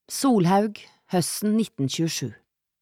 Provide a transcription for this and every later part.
Solhaug, høsten 1927.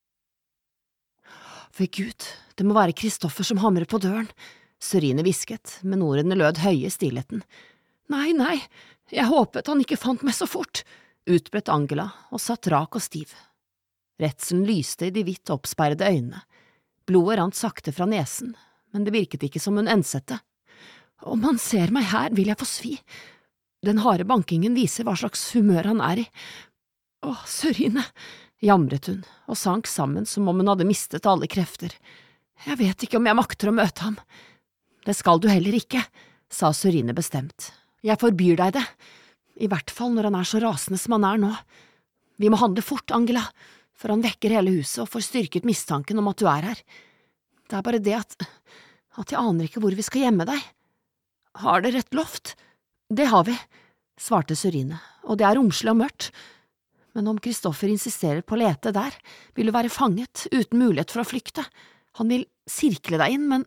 Ved Gud, det må være Kristoffer som hamrer på døren, Sørine hvisket, men ordene lød høye i stillheten. Nei, nei, jeg håpet han ikke fant meg så fort, utbrøt Angela og satt rak og stiv. Redselen lyste i de vidt oppsperrede øynene. Blodet rant sakte fra nesen, men det virket ikke som hun ensette. Om han ser meg her, vil jeg få svi. Den harde bankingen viser hva slags humør han er i. Åh, Sørine, jamret hun, og sank sammen som om hun hadde mistet alle krefter. Jeg vet ikke om jeg makter å møte ham. Det skal du heller ikke, sa Sørine bestemt. Jeg forbyr deg det, i hvert fall når han er så rasende som han er nå. Vi må handle fort, Angela, for han vekker hele huset og får styrket mistanken om at du er her. Det er bare det at jeg aner ikke hvor vi skal gjemme deg. Har dere et loft? Det har vi, svarte Sørine, og det er romslig og mørkt. Men om Kristoffer insisterer på å lete der, vil du være fanget, uten mulighet for å flykte. Han vil sirkle deg inn, men…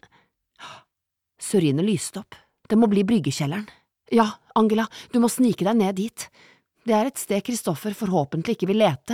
Sørine lyste opp. Det må bli bryggekjelleren. Ja, Angela, du må snike deg ned dit. Det er et sted Kristoffer forhåpentlig ikke vil lete.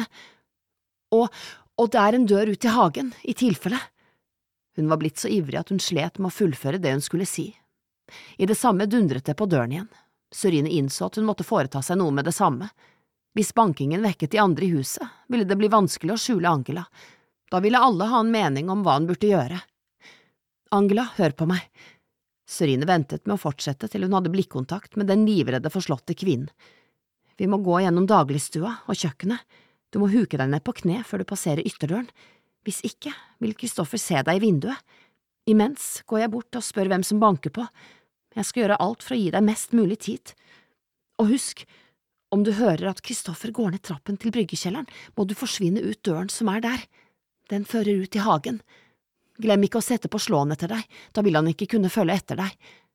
Og det er en dør ut i hagen, i tilfelle. Hun var blitt så ivrig at hun slet med å fullføre det hun skulle si. I det samme dundret det på døren igjen. Sørine innså at hun måtte foreta seg noe med det samme. Hvis bankingen vekket de andre i huset, ville det bli vanskelig å skjule Angela. Da ville alle ha en mening om hva han burde gjøre. Angela, hør på meg. Sørine ventet med å fortsette til hun hadde blikkontakt med den livredde forslåtte kvinnen. Vi må gå gjennom dagligstua og kjøkkenet. Du må huke deg ned på kne før du passerer ytterdøren. Hvis ikke, vil Kristoffer se deg i vinduet. Imens går jeg bort og spør hvem som banker på. Jeg skal gjøre alt for å gi deg mest mulig tid. Og husk, om du hører at Kristoffer går ned trappen til bryggekjelleren, må du forsvinne ut døren som er der. Den fører ut i hagen. Glem ikke å sette på slåen etter deg, da vil han ikke kunne følge etter deg.